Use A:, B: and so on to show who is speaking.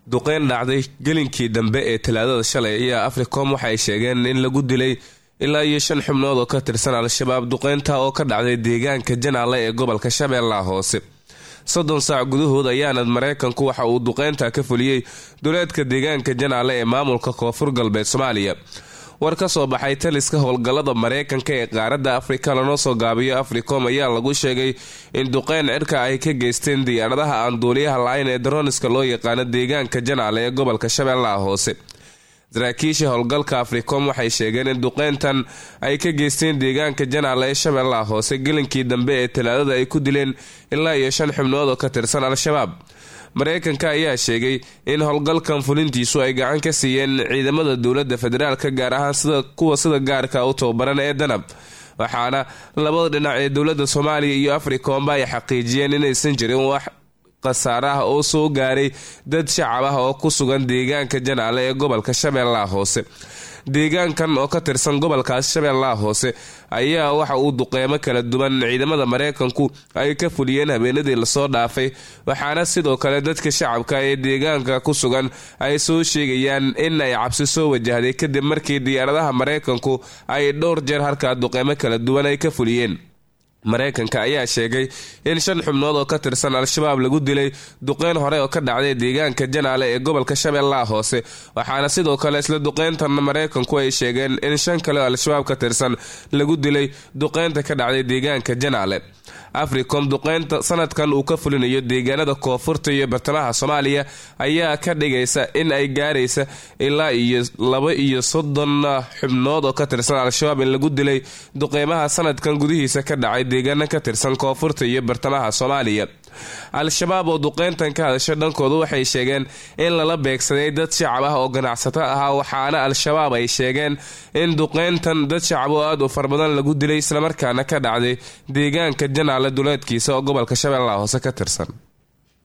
A: duqeyn dhacday gelinkii dambe ee talaadada shalay ayaa Africom waxay sheegeen in lagu dilay ilaa 5 xubnood oo ka tirsan al-shabaab duqeynta oo ka dhacday deegaanka Janaale ee gobolka Shabeellaha Hoose 30 saac gudahood ayaana Mareykanku waxa uu duqeynta ka fuliyay duleedka deegaanka Janaale ee maamulka Koonfur Galbeed Soomaaliya war ka soo baxay taliska howlgallada Mareykanka ee qaaradda Afrika lana soo gaabiyo Africom ayaa lagu sheegay in duqeyn cirka ay ka geysteen diyaaradaha aan duuliyaha lahayn ee droniska loo yaqaan deegaanka Janaale ee gobolka Shabeellaha Hoose saraakiisha howlgalka Africom waxay sheegeen in duqeyntan ay ka geysteen deegaanka Janaale ee Shabeellaha Hoose gelinkii dambe ee talaadada ay ku dileen ilaa 5 xubnood oo ka tirsan al-shabaab Mareykanka ayaa sheegay in howlgalkan fulintiisu ay gacan ka siiyeen ciidamada dowladda federaalka gaar ahaan sida gaarka u tababaran ee danab waxaana labada dhinac ee dowladda Soomaaliya iyo Africom ay xaqiijiyeen inaysan jirin wax qasaaraha oo soo gaaray dad shacab ah oo ku sugan deegaanka Janaale ee gobolka Shabeellaha Hoose deegaankan oo ka tirsan gobolkaas Shabeellaha Hoose ayaa waxa uu duqeymo kala duwan ciidamada Mareykanku ay ka fuliyeen habeenadii la soo dhaafay waxaana sidoo kale dadka shacabka ee deegaanka ku sugan ay soo sheegayaan in ay cabsi soo wajahday kadib markii diyaaradaha Mareykanku ay dhowr jeer halka duqeymo kala duwan ay ka fuliyeen Mareykanka ayaa sheegay in 5 xubnood oo ka tirsan al-shabaab lagu dilay duqeyn hore oo ka dhacday deegaanka Janaale ee gobolka Shabeellaha Hoose waxaana sidoo kale isla duqeyntan Mareykanku ay sheegeen in 5 kale al-shabaab ka tirsan lagu dilay duqeynta ka dhacday deegaanka Janaale Africom duqeynta sanadkan uu ka fulinayo deegaanada koonfurta iyo bartamaha Soomaaliya ayaa ka dhigaysa in ay gaaraysa ilaa 32 xubnood oo ka tirsan al-shabaab in lagu dilay duqeymaha sanadkan gudihiisa ka dhacay deegaano ka tirsan koonfurta iyo bartamaha Soomaaliya al-shabaab oo duqeyntan ka hadashay dhankooda waxay sheegeen in lala beegsaday dad shacab ah oo ganacsato ah waxaana al-shabaab ay sheegeen in duqeyntan dad shacab oo aad u farbadan lagu dilay isla markaana ka dhacday deegaanka Janaale duleedkiisa oo gobolka Shabeellaha Hoose ka tirsan